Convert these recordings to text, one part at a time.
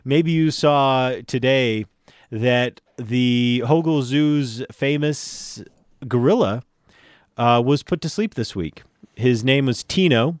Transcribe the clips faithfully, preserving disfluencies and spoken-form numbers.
Maybe you saw today that the Hogle Zoo's famous gorilla uh, was put to sleep this week. His name was Tino.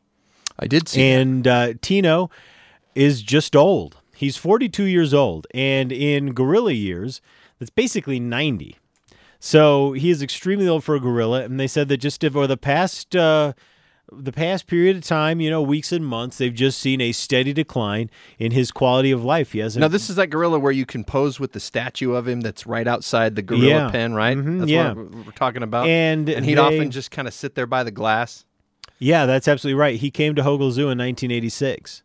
I did see And uh, Tino is just old. He's forty-two years old. And in gorilla years, that's basically ninety. So he is extremely old for a gorilla. And they said that just over the past uh, the past period of time, you know, weeks and months, they've just seen a steady decline in his quality of life. He hasn't. Now, this is that gorilla where you can pose with the statue of him that's right outside the gorilla Yeah. pen, right? Mhm, That's yeah. what we're talking about. And and he'd they- often just kind of sit there by the glass. Yeah, that's absolutely right. He came to Hogle Zoo in nineteen eighty-six,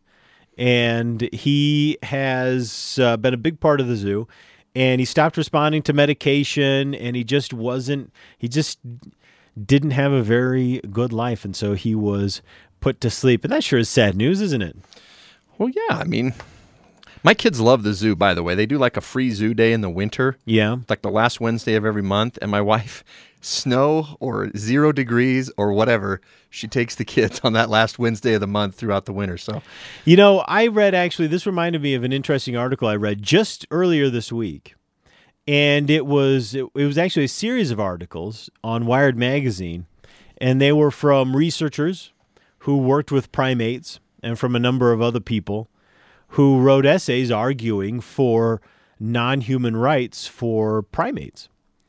and he has uh, been a big part of the zoo, and he stopped responding to medication, and he just wasn't, he just didn't have a very good life, and so he was put to sleep. And that sure is sad news, isn't it? Well, yeah, I mean, my kids love the zoo, by the way. They do like a free zoo day in the winter. Yeah. Like the last Wednesday of every month, and my wife, snow or zero degrees or whatever, she takes the kids on that last Wednesday of the month throughout the winter. So, You know, I read actually, this reminded me of an interesting article I read just earlier this week. And it was it, it was actually a series of articles on Wired Magazine, and they were from researchers who worked with primates and from a number of other people who wrote essays arguing for non-human rights for primates,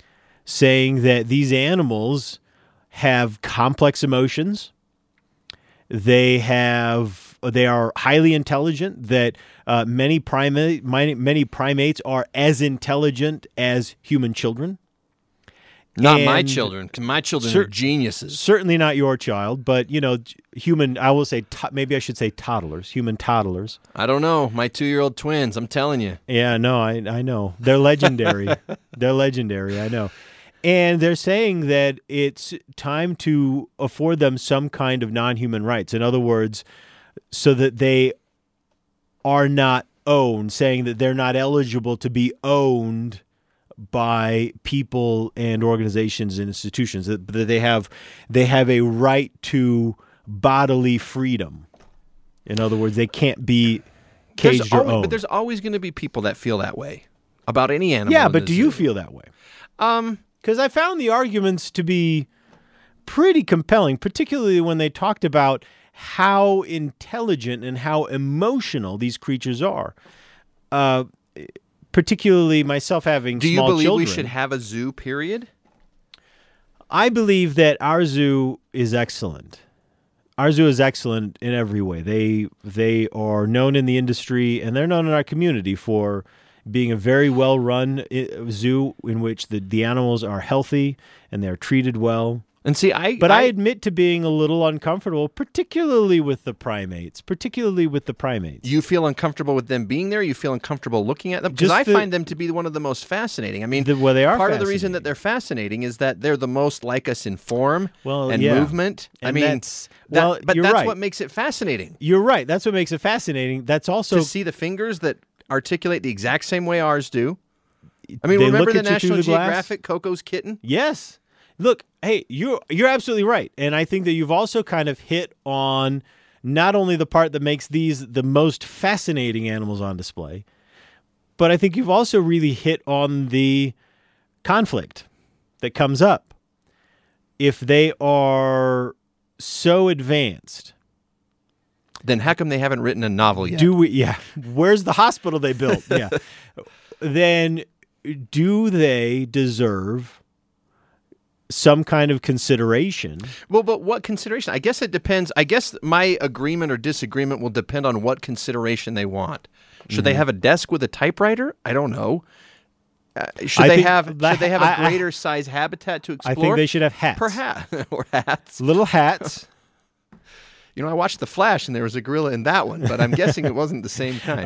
saying that these animals have complex emotions. They have they are highly intelligent. That uh, many primate many, many primates are as intelligent as human children. not my And children, 'cause my children cer- are geniuses. Certainly not your child, but you know, human. I will say to- maybe I should say toddlers, human toddlers. I don't know. My two-year-old twins, I'm telling you. Yeah, no, I I know they're legendary. They're legendary. I know. And they're saying that it's time to afford them some kind of non-human rights. In other words, so that they are not owned, saying that they're not eligible to be owned by people and organizations and institutions, that, that they have they have a right to bodily freedom. In other words, they can't be There's caged or always, owned. but there's always going to be people that feel that way about any animal. Yeah, in but the do you zoo. feel that way? Um, Because I found the arguments to be pretty compelling, particularly when they talked about how intelligent and how emotional these creatures are. Uh, particularly myself having do you small believe children. we should have a zoo, period? I believe that our zoo is excellent. Our zoo is excellent in every way. They they are known in the industry, and they're known in our community for being a very well-run i- zoo in which the, the animals are healthy and they're treated well. And see, I But I, admit to being a little uncomfortable, particularly with the primates, particularly with the primates. you feel uncomfortable with them being there. You feel uncomfortable looking at them because Just I the- find them to be one of the most fascinating. I mean, The- well, they are part of the reason that fascinating. they're fascinating is that they're the most like us in form Well, and yeah. movement. I And mean, that's- that- well, but you're that's right. what makes it fascinating You're right. That's what makes it fascinating. That's also to see the fingers that articulate the exact same way ours do. I mean, They remember look the at you through National the glass? Geographic Coco's kitten? Yes. Look, hey, you're you're absolutely right. And I think that you've also kind of hit on not only the part that makes these the most fascinating animals on display, but I think you've also really hit on the conflict that comes up. If they are so advanced, Then how come they haven't written a novel yet? do we yeah, where's the hospital they built? Yeah. Then do they deserve some kind of consideration? Well, but what consideration? I guess it depends. I guess my agreement or disagreement will depend on what consideration they want. Should Mm-hmm. they have a desk with a typewriter? I don't know. Uh, should I they think have the- should they have a I- I- greater size habitat to explore? I think they should have hats. Perhaps or hats. Little hats. You know, I watched The Flash and there was a gorilla in that one, but I'm guessing it wasn't the same kind.